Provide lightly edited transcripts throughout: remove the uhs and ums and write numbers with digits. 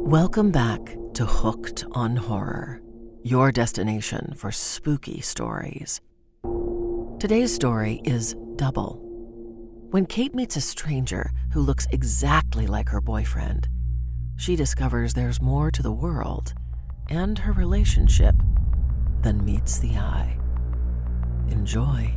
Welcome back to Hooked on Horror, your destination for spooky stories. Today's story is Double. When Kate meets a stranger who looks exactly like her boyfriend, she discovers there's more to the world and her relationship than meets the eye. Enjoy.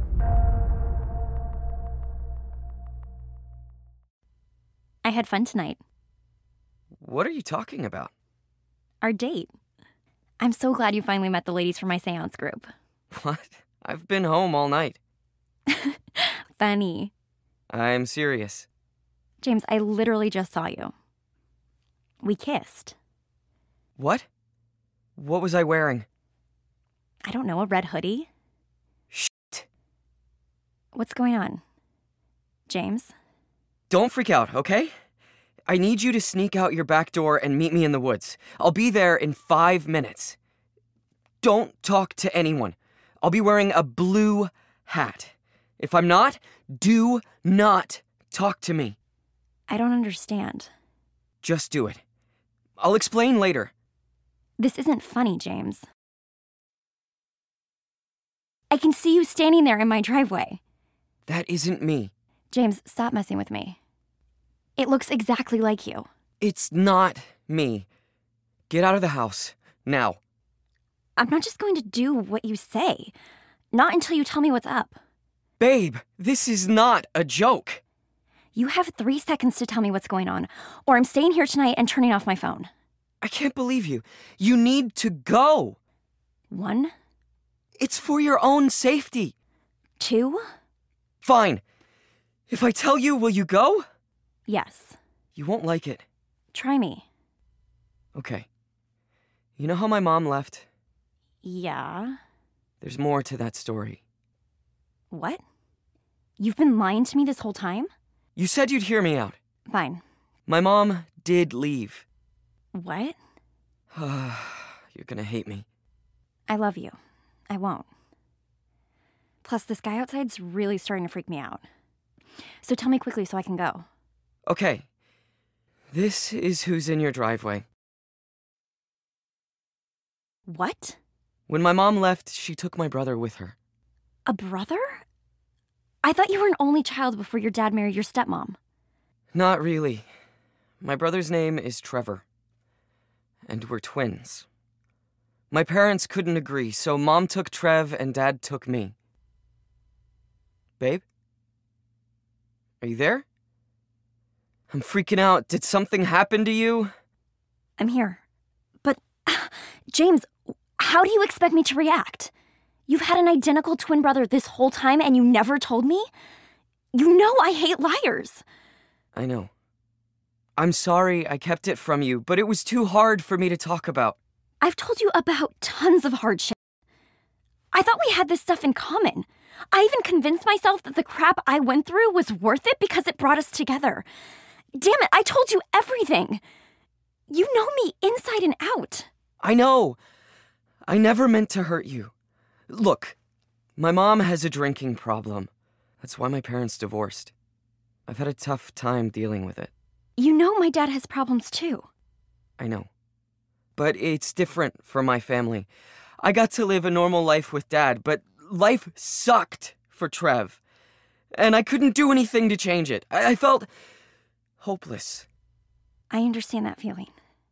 I had fun tonight. What are you talking about? Our date. I'm so glad you finally met the ladies from my seance group. What? I've been home all night. Funny. I'm serious. James, I literally just saw you. We kissed. What? What was I wearing? I don't know, a red hoodie? Shit. What's going on? James? Don't freak out, okay? I need you to sneak out your back door and meet me in the woods. I'll be there in 5 minutes. Don't talk to anyone. I'll be wearing a blue hat. If I'm not, do not talk to me. I don't understand. Just do it. I'll explain later. This isn't funny, James. I can see you standing there in my driveway. That isn't me. James, stop messing with me. It looks exactly like you. It's not me. Get out of the house, now. I'm not just going to do what you say. Not until you tell me what's up. Babe, this is not a joke. You have 3 seconds to tell me what's going on, or I'm staying here tonight and turning off my phone. I can't believe you. You need to go. 1, It's for your own safety. 2, Fine. If I tell you, will you go? yes. You won't like it. Try me. Okay. You know how my mom left? Yeah. There's more to that story. What? You've been lying to me this whole time? You said you'd hear me out. Fine. My mom did leave. What? You're gonna hate me. I love you. I won't. Plus, this guy outside's really starting to freak me out. So tell me quickly so I can go. Okay. This is who's in your driveway. What? When my mom left, she took my brother with her. A brother? I thought you were an only child before your dad married your stepmom. Not really. My brother's name is Trevor. And we're twins. My parents couldn't agree, so Mom took Trev and Dad took me. Babe? Are you there? I'm freaking out. Did something happen to you? I'm here. But, James, how do you expect me to react? You've had an identical twin brother this whole time and you never told me? You know I hate liars. I know. I'm sorry I kept it from you, but it was too hard for me to talk about. I've told you about tons of hard shit. I thought we had this stuff in common. I even convinced myself that the crap I went through was worth it because it brought us together. Damn it, I told you everything. You know me inside and out. I know. I never meant to hurt you. Look, my mom has a drinking problem. That's why my parents divorced. I've had a tough time dealing with it. You know my dad has problems too. I know. But it's different for my family. I got to live a normal life with Dad, but life sucked for Trev. And I couldn't do anything to change it. I felt hopeless. I understand that feeling.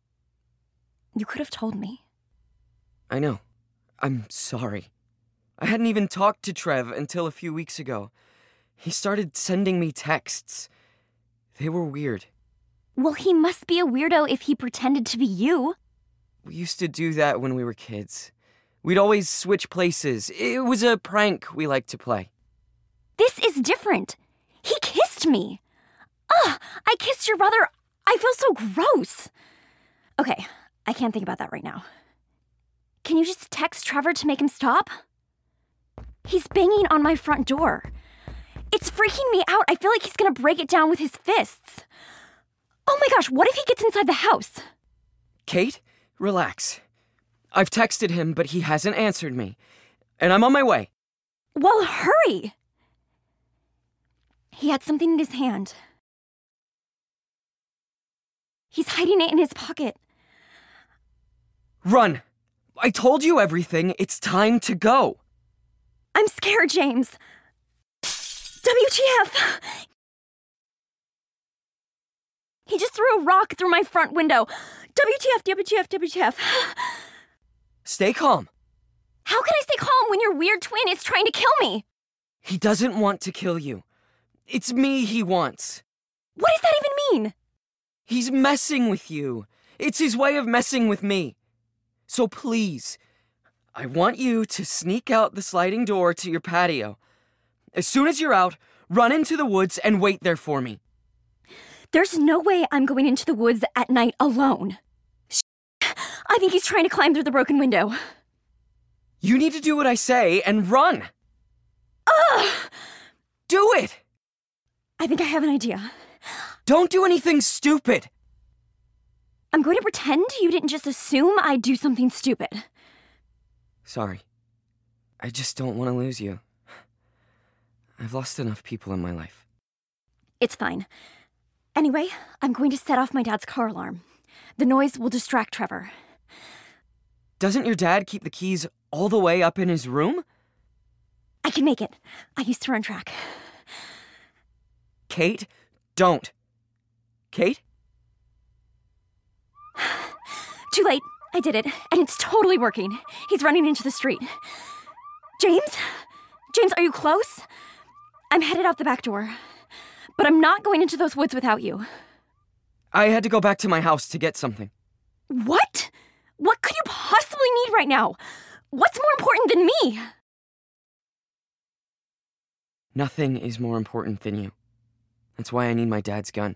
You could have told me. I know. I'm sorry. I hadn't even talked to Trev until a few weeks ago. He started sending me texts. They were weird. Well, he must be a weirdo if he pretended to be you. We used to do that when we were kids. We'd always switch places. It was a prank we liked to play. This is different. He kissed me. Ugh, I kissed your brother. I feel so gross. Okay, I can't think about that right now. Can you just text Trevor to make him stop? He's banging on my front door. It's freaking me out. I feel like he's gonna break it down with his fists. Oh my gosh, what if he gets inside the house? Kate, relax. I've texted him, but he hasn't answered me. And I'm on my way. Well, hurry! He had something in his hand. He's hiding it in his pocket. Run! I told you everything. It's time to go. I'm scared, James. WTF! He just threw a rock through my front window. WTF. Stay calm. How can I stay calm when your weird twin is trying to kill me? He doesn't want to kill you. It's me he wants. What does that even mean? He's messing with you. It's his way of messing with me. So please, I want you to sneak out the sliding door to your patio. As soon as you're out, run into the woods and wait there for me. There's no way I'm going into the woods at night alone. I think he's trying to climb through the broken window. You need to do what I say and run. Ugh! Do it! I think I have an idea. Don't do anything stupid. I'm going to pretend you didn't just assume I'd do something stupid. Sorry. I just don't want to lose you. I've lost enough people in my life. It's fine. Anyway, I'm going to set off my dad's car alarm. The noise will distract Trevor. Doesn't your dad keep the keys all the way up in his room? I can make it. I used to run track. Kate, don't. Kate? Too late. I did it, and it's totally working. He's running into the street. James? James, are you close? I'm headed out the back door. But I'm not going into those woods without you. I had to go back to my house to get something. What? What could you possibly need right now? What's more important than me? Nothing is more important than you. That's why I need my dad's gun.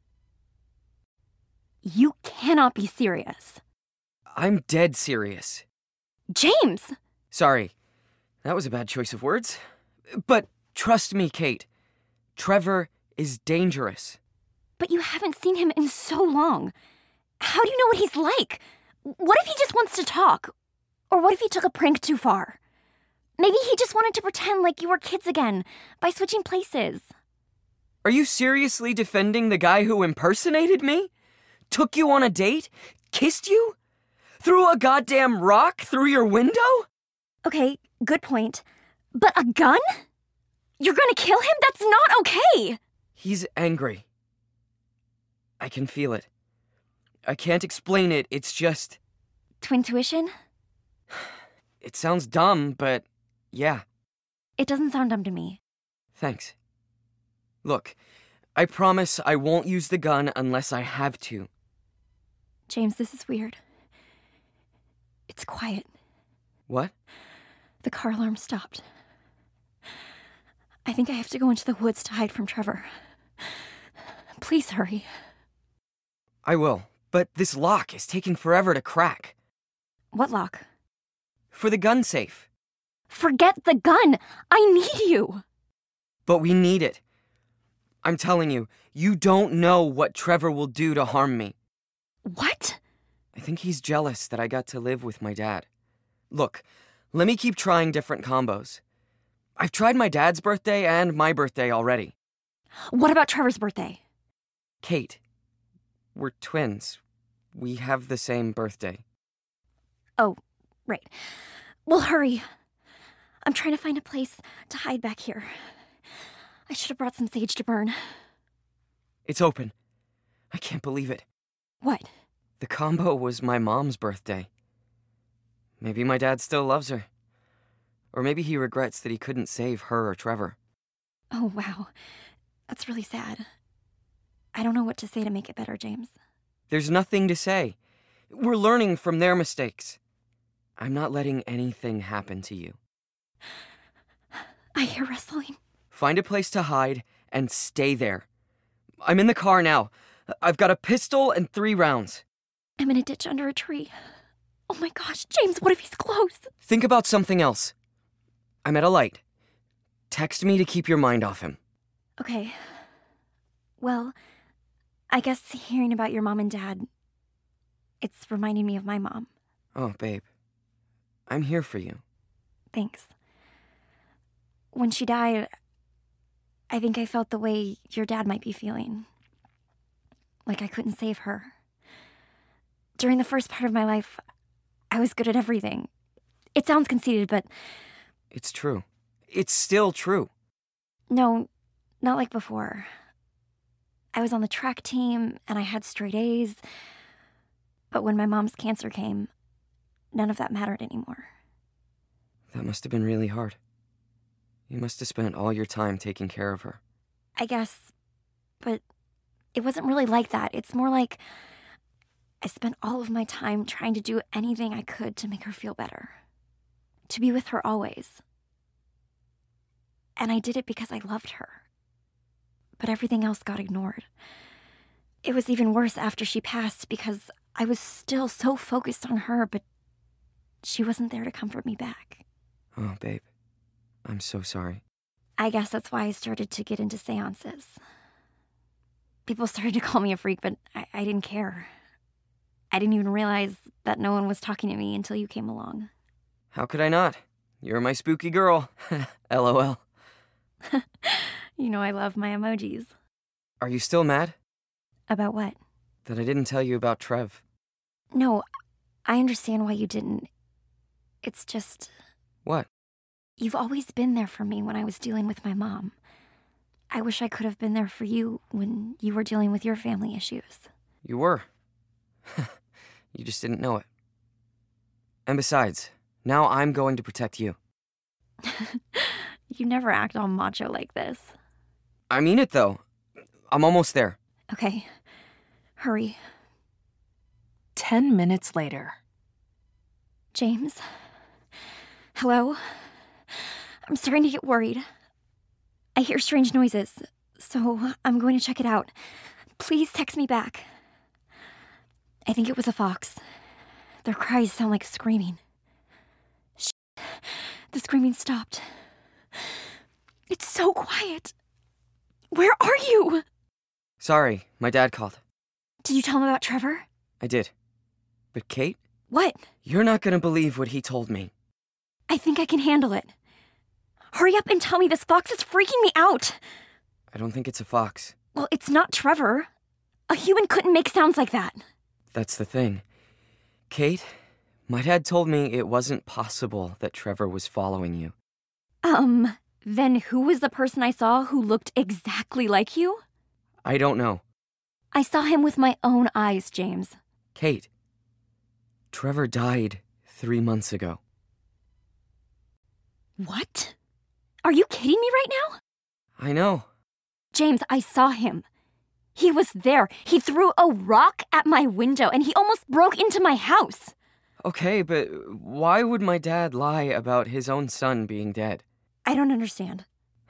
You cannot be serious. I'm dead serious. James! Sorry, that was a bad choice of words. But trust me, Kate. Trevor is dangerous. But you haven't seen him in so long. How do you know what he's like? What if he just wants to talk? Or what if he took a prank too far? Maybe he just wanted to pretend like you were kids again by switching places. Are you seriously defending the guy who impersonated me? Took you on a date? Kissed you? Threw a goddamn rock through your window? Okay, good point. But a gun? You're gonna kill him? That's not okay! He's angry. I can feel it. I can't explain it, it's just... Twintuition? It sounds dumb, but yeah. It doesn't sound dumb to me. Thanks. Look, I promise I won't use the gun unless I have to. James, this is weird. It's quiet. What? The car alarm stopped. I think I have to go into the woods to hide from Trevor. Please hurry. I will, but this lock is taking forever to crack. What lock? For the gun safe. Forget the gun! I need you! But we need it. I'm telling you, you don't know what Trevor will do to harm me. What? I think he's jealous that I got to live with my dad. Look, let me keep trying different combos. I've tried my dad's birthday and my birthday already. What about Trevor's birthday? Kate, we're twins. We have the same birthday. Oh, right. Well, hurry. I'm trying to find a place to hide back here. I should have brought some sage to burn. It's open. I can't believe it. What? The combo was my mom's birthday. Maybe my dad still loves her. Or maybe he regrets that he couldn't save her or Trevor. Oh, wow. That's really sad. I don't know what to say to make it better, James. There's nothing to say. We're learning from their mistakes. I'm not letting anything happen to you. I hear rustling. Find a place to hide and stay there. I'm in the car now. I've got a pistol and 3 rounds. I'm in a ditch under a tree. Oh my gosh, James, what if he's close? Think about something else. I'm at a light. Text me to keep your mind off him. Okay. Well, I guess hearing about your mom and dad, it's reminding me of my mom. Oh, babe. I'm here for you. Thanks. When she died, I think I felt the way your dad might be feeling. Like I couldn't save her. During the first part of my life, I was good at everything. It sounds conceited, but... It's true. It's still true. No, not like before. I was on the track team, and I had straight A's. But when my mom's cancer came, none of that mattered anymore. That must have been really hard. You must have spent all your time taking care of her. I guess, but it wasn't really like that. It's more like I spent all of my time trying to do anything I could to make her feel better. To be with her always. And I did it because I loved her. But everything else got ignored. It was even worse after she passed because I was still so focused on her, but she wasn't there to comfort me back. Oh, babe. I'm so sorry. I guess that's why I started to get into seances. People started to call me a freak, but I didn't care. I didn't even realize that no one was talking to me until you came along. How could I not? You're my spooky girl. LOL. You know I love my emojis. Are you still mad? About what? That I didn't tell you about Trev. No, I understand why you didn't. It's just... What? You've always been there for me when I was dealing with my mom. I wish I could have been there for you when you were dealing with your family issues. You were. You just didn't know it. And besides, now I'm going to protect you. You never act all macho like this. I mean it, though. I'm almost there. Okay. Hurry. 10 minutes later. James? Hello? I'm starting to get worried. I hear strange noises, so I'm going to check it out. Please text me back. I think it was a fox. Their cries sound like screaming. Shh. The screaming stopped. It's so quiet. Where are you? Sorry, my dad called. Did you tell him about Trevor? I did. But Kate? What? You're not gonna believe what he told me. I think I can handle it. Hurry up and tell me, this fox is freaking me out. I don't think it's a fox. Well, it's not Trevor. A human couldn't make sounds like that. That's the thing. Kate, my dad told me it wasn't possible that Trevor was following you. Then who was the person I saw who looked exactly like you? I don't know. I saw him with my own eyes, James. Kate, Trevor died 3 months ago. What? Are you kidding me right now? I know. James, I saw him. He was there. He threw a rock at my window and he almost broke into my house. Okay, but why would my dad lie about his own son being dead? I don't understand.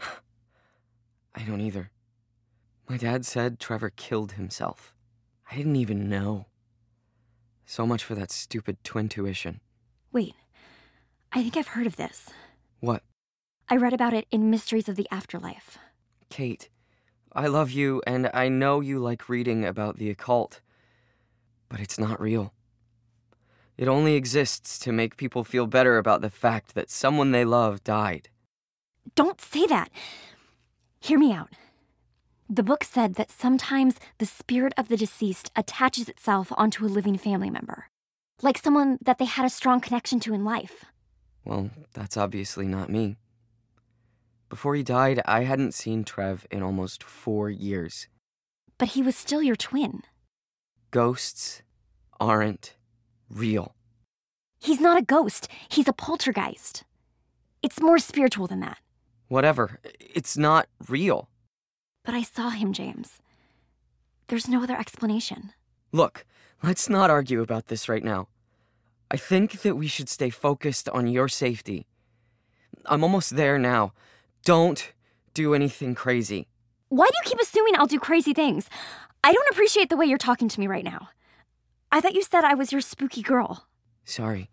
I don't either. My dad said Trevor killed himself. I didn't even know. So much for that stupid twin tuition. Wait, I think I've heard of this. What? I read about it in Mysteries of the Afterlife. Kate, I love you, and I know you like reading about the occult. But it's not real. It only exists to make people feel better about the fact that someone they love died. Don't say that. Hear me out. The book said that sometimes the spirit of the deceased attaches itself onto a living family member. Like someone that they had a strong connection to in life. Well, that's obviously not me. Before he died, I hadn't seen Trev in almost 4 years. But he was still your twin. Ghosts aren't real. He's not a ghost. He's a poltergeist. It's more spiritual than that. Whatever. It's not real. But I saw him, James. There's no other explanation. Look, let's not argue about this right now. I think that we should stay focused on your safety. I'm almost there now. Don't do anything crazy. Why do you keep assuming I'll do crazy things? I don't appreciate the way you're talking to me right now. I thought you said I was your spooky girl. Sorry.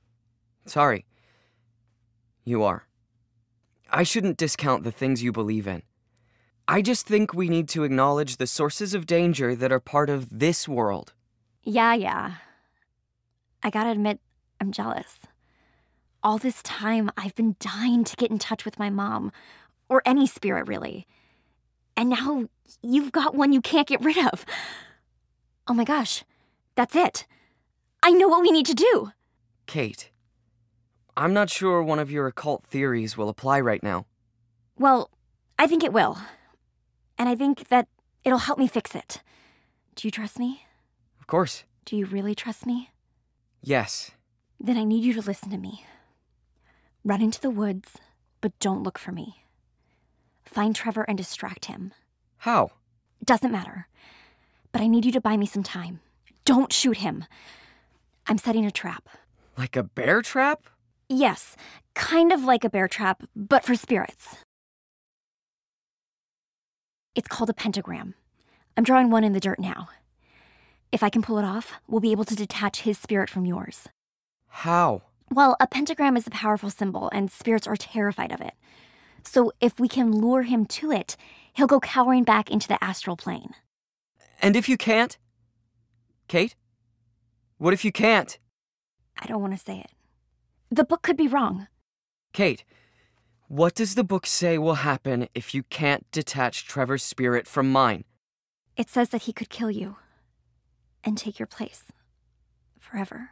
You are. I shouldn't discount the things you believe in. I just think we need to acknowledge the sources of danger that are part of this world. Yeah. I gotta admit, I'm jealous. All this time, I've been dying to get in touch with my mom. Or any spirit, really. And now, you've got one you can't get rid of. Oh my gosh, that's it. I know what we need to do. Kate, I'm not sure one of your occult theories will apply right now. Well, I think it will. And I think that it'll help me fix it. Do you trust me? Of course. Do you really trust me? Yes. Then I need you to listen to me. Run into the woods, but don't look for me. Find Trevor and distract him. How? Doesn't matter. But I need you to buy me some time. Don't shoot him. I'm setting a trap. Like a bear trap? Yes, kind of like a bear trap, but for spirits. It's called a pentagram. I'm drawing one in the dirt now. If I can pull it off, we'll be able to detach his spirit from yours. How? Well, a pentagram is a powerful symbol, and spirits are terrified of it. So if we can lure him to it, he'll go cowering back into the astral plane. And if you can't? Kate? What if you can't? I don't want to say it. The book could be wrong. Kate, what does the book say will happen if you can't detach Trevor's spirit from mine? It says that he could kill you and take your place forever.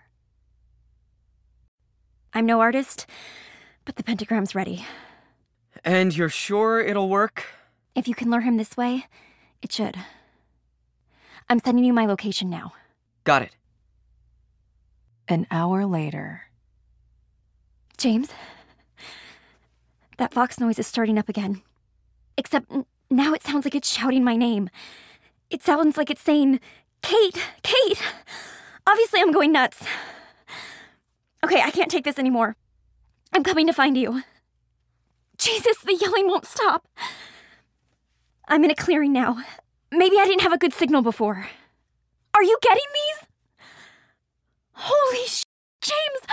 I'm no artist, but the pentagram's ready. And you're sure it'll work? If you can lure him this way, it should. I'm sending you my location now. Got it. An hour later. James, that fox noise is starting up again. Except now it sounds like it's shouting my name. It sounds like it's saying, Kate, Kate. Obviously I'm going nuts. Okay, I can't take this anymore. I'm coming to find you. Jesus, the yelling won't stop. I'm in a clearing now. Maybe I didn't have a good signal before. Are you getting these? Holy sh**, James!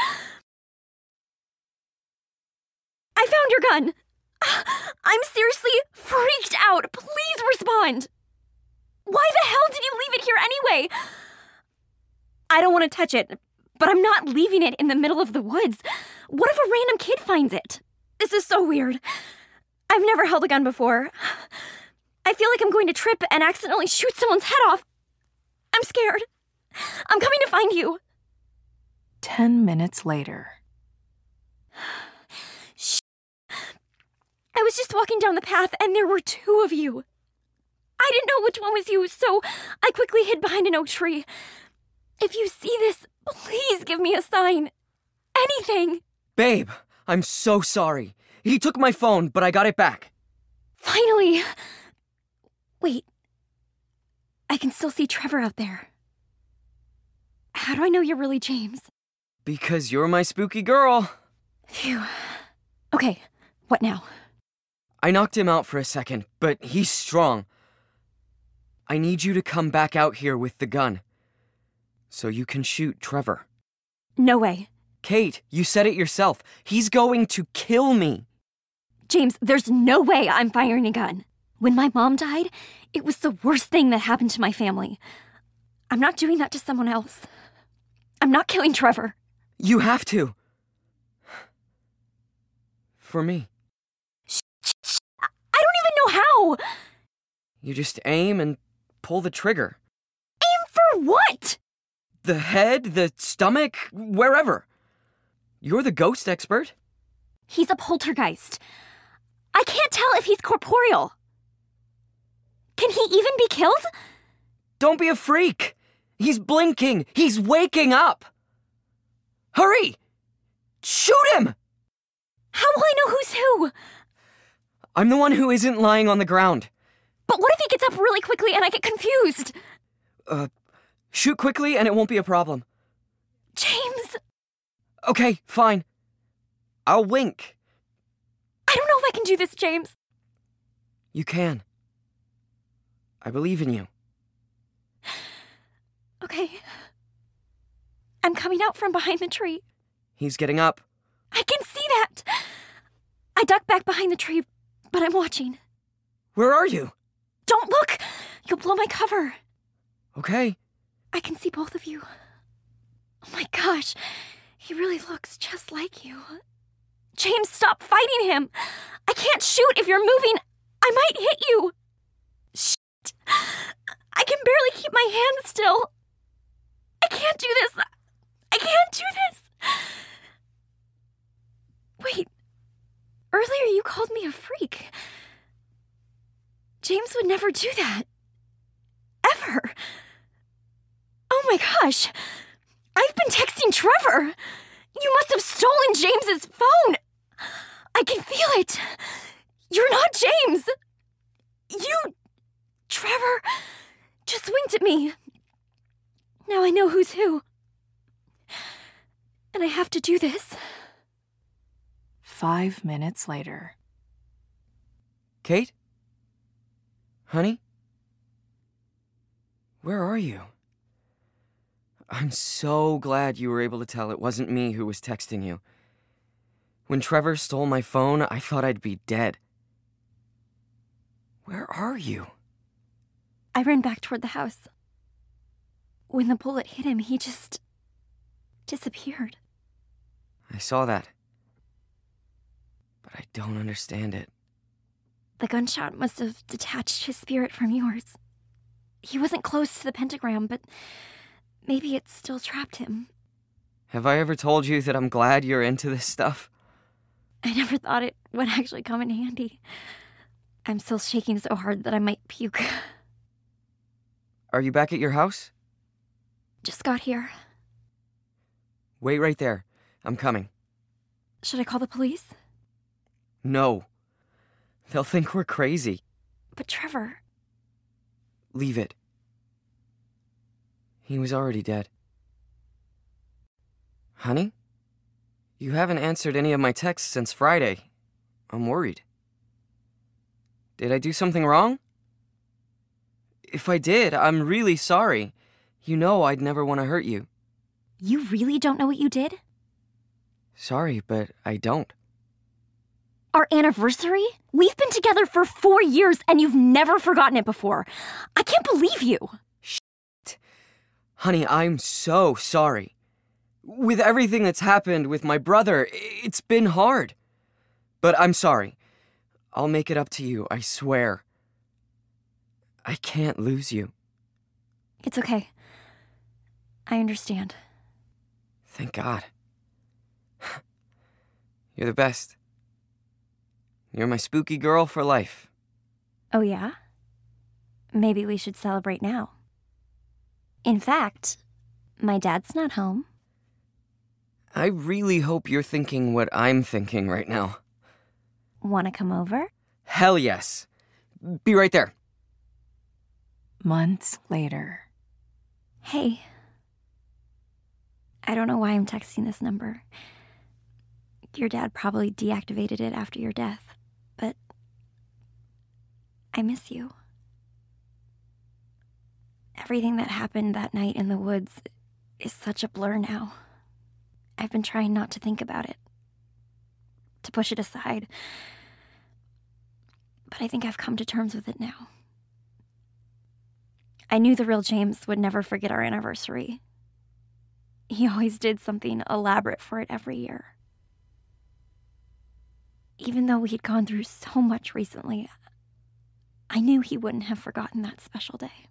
I found your gun. I'm seriously freaked out. Please respond. Why the hell did you leave it here anyway? I don't want to touch it, but I'm not leaving it in the middle of the woods. What if a random kid finds it? This is so weird. I've never held a gun before. I feel like I'm going to trip and accidentally shoot someone's head off. I'm scared. I'm coming to find you. 10 minutes later. Shh. I was just walking down the path and there were two of you. I didn't know which one was you, so I quickly hid behind an oak tree. If you see this, please give me a sign. Anything. Babe, I'm so sorry. He took my phone, but I got it back. Finally. Wait. I can still see Trevor out there. How do I know you're really James? Because you're my spooky girl. Phew. Okay, what now? I knocked him out for a second, but he's strong. I need you to come back out here with the gun. So you can shoot Trevor. No way. Kate, you said it yourself. He's going to kill me. James, there's no way I'm firing a gun. When my mom died, it was the worst thing that happened to my family. I'm not doing that to someone else. I'm not killing Trevor. You have to. For me. I don't even know how. You just aim and pull the trigger. Aim for what? The head, the stomach, wherever. You're the ghost expert. He's a poltergeist. I can't tell if he's corporeal. Can he even be killed? Don't be a freak. He's blinking. He's waking up. Hurry! Shoot him! How will I know who's who? I'm the one who isn't lying on the ground. But what if he gets up really quickly and I get confused? Shoot quickly and it won't be a problem. James! Okay, fine. I'll wink. I don't know if I can do this, James. You can. I believe in you. Okay. I'm coming out from behind the tree. He's getting up. I can see that! I duck back behind the tree, but I'm watching. Where are you? Don't look! You'll blow my cover. Okay. I can see both of you. Oh my gosh, he really looks just like you. James, stop fighting him! I can't shoot if you're moving. I might hit you. Shit! I can barely keep my hand still. I can't do this. James would never do that. Ever. Oh my gosh. I've been texting Trevor. You must have stolen James's phone. I can feel it. You're not James. You, Trevor, just winked at me. Now I know who's who. And I have to do this. 5 minutes later. Kate? Honey? Where are you? I'm so glad you were able to tell it wasn't me who was texting you. When Trevor stole my phone, I thought I'd be dead. Where are you? I ran back toward the house. When the bullet hit him, he just disappeared. I saw that. But I don't understand it. The gunshot must have detached his spirit from yours. He wasn't close to the pentagram, but maybe it still trapped him. Have I ever told you that I'm glad you're into this stuff? I never thought it would actually come in handy. I'm still shaking so hard that I might puke. Are you back at your house? Just got here. Wait right there. I'm coming. Should I call the police? No. They'll think we're crazy. But Trevor... Leave it. He was already dead. Honey? You haven't answered any of my texts since Friday. I'm worried. Did I do something wrong? If I did, I'm really sorry. You know I'd never want to hurt you. You really don't know what you did? Sorry, but I don't. Our anniversary? We've been together for 4 years and you've never forgotten it before. I can't believe you. Shit. Honey, I'm so sorry. With everything that's happened with my brother, it's been hard. But I'm sorry. I'll make it up to you, I swear. I can't lose you. It's okay. I understand. Thank God. You're the best. You're my spooky girl for life. Oh yeah? Maybe we should celebrate now. In fact, my dad's not home. I really hope you're thinking what I'm thinking right now. Wanna come over? Hell yes. Be right there. Months later. Hey. I don't know why I'm texting this number. Your dad probably deactivated it after your death, but I miss you. Everything that happened that night in the woods is such a blur now. I've been trying not to think about it, to push it aside, but I think I've come to terms with it now. I knew the real James would never forget our anniversary. He always did something elaborate for it every year. Even though we had gone through so much recently, I knew he wouldn't have forgotten that special day.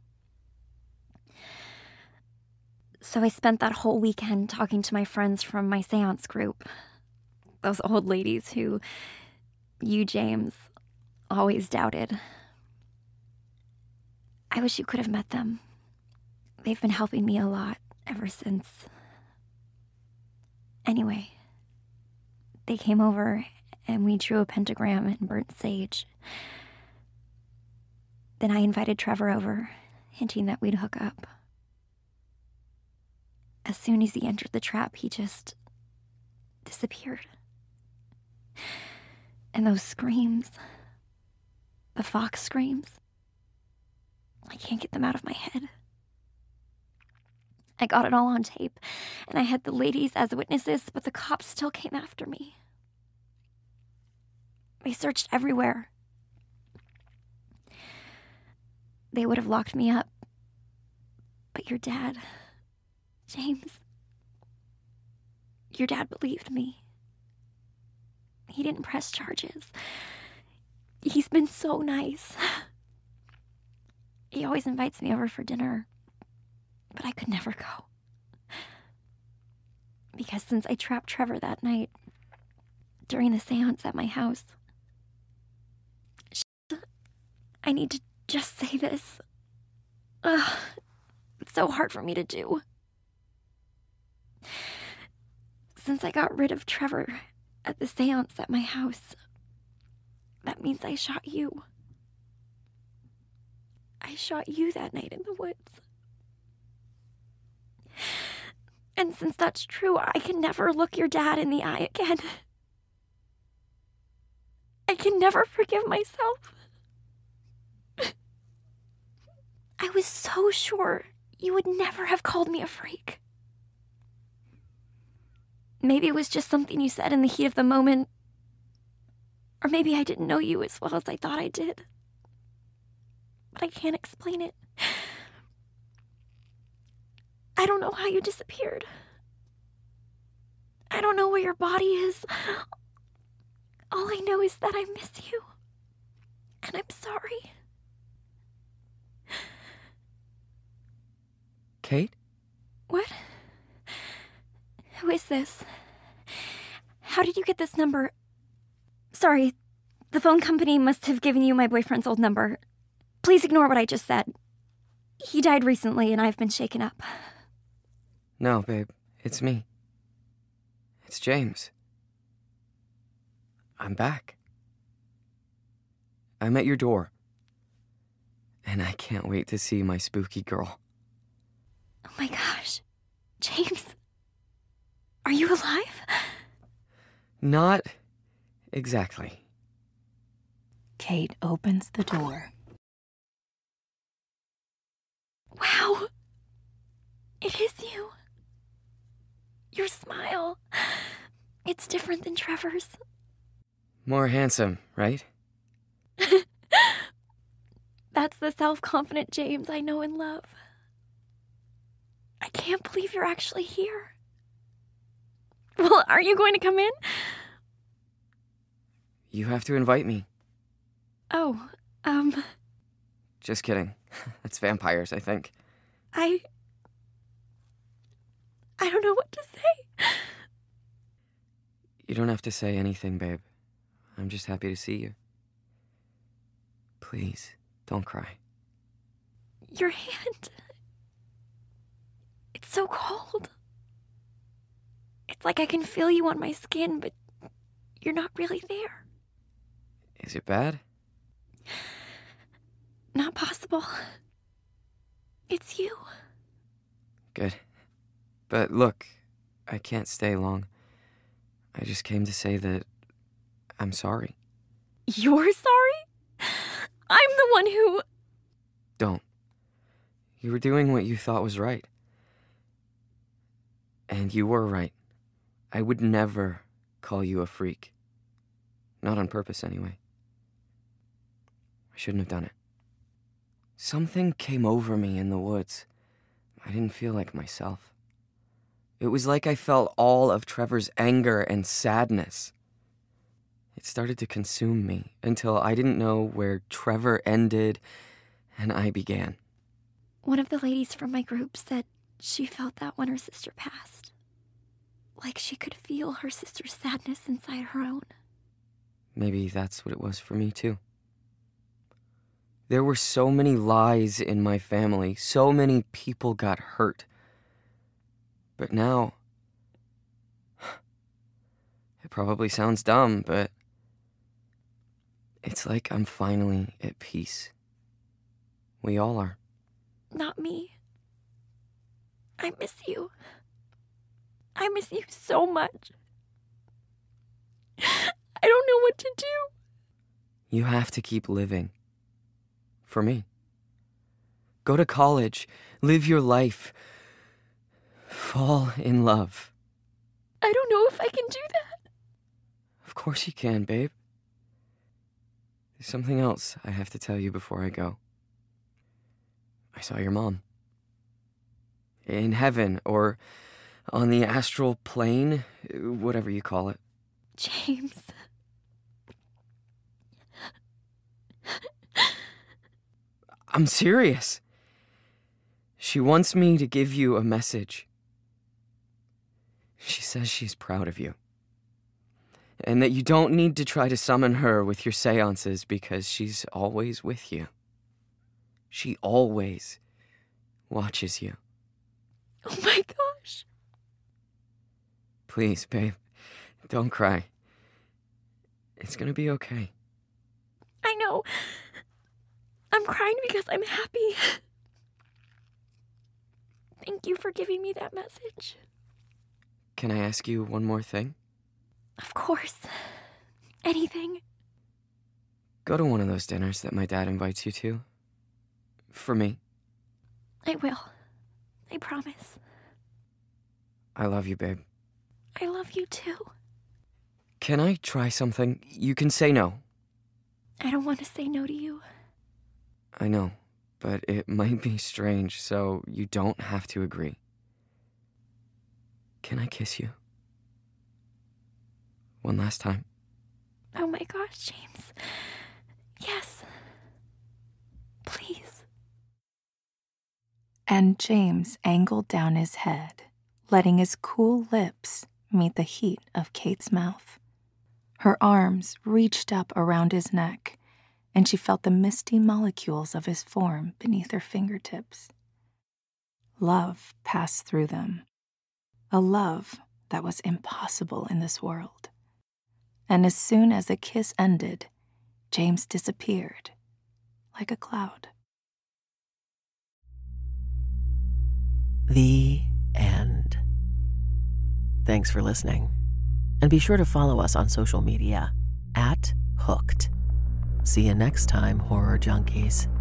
So I spent that whole weekend talking to my friends from my seance group. Those old ladies who you, James, always doubted. I wish you could have met them. They've been helping me a lot ever since. Anyway, they came over and we drew a pentagram and burnt sage. Then I invited Trevor over, hinting that we'd hook up. As soon as he entered the trap, he just disappeared. And those screams, the fox screams, I can't get them out of my head. I got it all on tape, and I had the ladies as witnesses, but the cops still came after me. They searched everywhere. They would have locked me up. But your dad, James, your dad believed me. He didn't press charges. He's been so nice. He always invites me over for dinner, but I could never go. Because since I trapped Trevor that night, during the seance at my house, I need to just say this. Ugh, it's so hard for me to do. Since I got rid of Trevor at the seance at my house, that means I shot you. I shot you that night in the woods. And since that's true, I can never look your dad in the eye again. I can never forgive myself. I was so sure you would never have called me a freak. Maybe it was just something you said in the heat of the moment. Or maybe I didn't know you as well as I thought I did. But I can't explain it. I don't know how you disappeared. I don't know where your body is. All I know is that I miss you. And I'm sorry. Kate? What? Who is this? How did you get this number? Sorry, the phone company must have given you my boyfriend's old number. Please ignore what I just said. He died recently and I've been shaken up. No, babe. It's me. It's James. I'm back. I'm at your door. And I can't wait to see my spooky girl. Oh my gosh. James. Are you alive? Not exactly. Kate opens the door. Wow. It is you. Your smile. It's different than Trevor's. More handsome, right? That's the self-confident James I know and love. I can't believe you're actually here. Well, are you going to come in? You have to invite me. Oh, Just kidding. That's vampires, I think. I don't know what to say. You don't have to say anything, babe. I'm just happy to see you. Please, don't cry. Your hand. It's so cold. It's like I can feel you on my skin, but you're not really there. Is it bad? Not possible. It's you. Good. But look, I can't stay long. I just came to say that I'm sorry. You're sorry? I'm the one who... Don't. You were doing what you thought was right. And you were right. I would never call you a freak. Not on purpose, anyway. I shouldn't have done it. Something came over me in the woods. I didn't feel like myself. It was like I felt all of Trevor's anger and sadness. It started to consume me until I didn't know where Trevor ended and I began. One of the ladies from my group said she felt that when her sister passed. Like she could feel her sister's sadness inside her own. Maybe that's what it was for me, too. There were so many lies in my family. So many people got hurt. But now... It probably sounds dumb, but... It's like I'm finally at peace. We all are. Not me. I miss you. I miss you so much. I don't know what to do. You have to keep living. For me. Go to college. Live your life. Fall in love. I don't know if I can do that. Of course you can, babe. There's something else I have to tell you before I go. I saw your mom. In heaven, or on the astral plane, whatever you call it. James. I'm serious. She wants me to give you a message. She says she's proud of you. And that you don't need to try to summon her with your seances because she's always with you. She always watches you. Oh my gosh. Please, babe, don't cry. It's gonna be okay. I know. I'm crying because I'm happy. Thank you for giving me that message. Can I ask you one more thing? Of course. Anything. Go to one of those dinners that my dad invites you to. For me. I will. I promise. I love you, babe. I love you too. Can I try something? You can say no. I don't want to say no to you. I know, but it might be strange, so you don't have to agree. Can I kiss you? One last time. Oh my gosh, James. Yes. Please. And James angled down his head, letting his cool lips meet the heat of Kate's mouth. Her arms reached up around his neck, and she felt the misty molecules of his form beneath her fingertips. Love passed through them, a love that was impossible in this world. And as soon as the kiss ended, James disappeared like a cloud. The end. Thanks for listening. And be sure to follow us on social media @Hooked. See you next time, horror junkies.